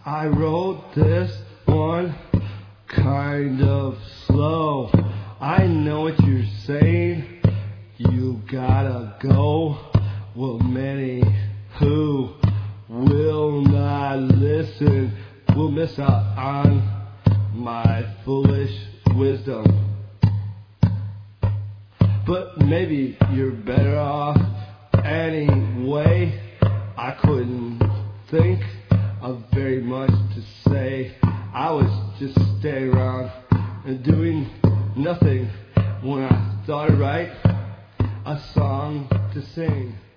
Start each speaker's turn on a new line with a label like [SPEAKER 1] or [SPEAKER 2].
[SPEAKER 1] I wrote this one kind of slow. I know what you're saying. You gotta go. Well, many who will not listen will miss out on my foolish wisdom. But maybe you're better off anyway. I couldn't think of very much to say. I was just standing around and doing nothing when I thought I'd write a song to sing.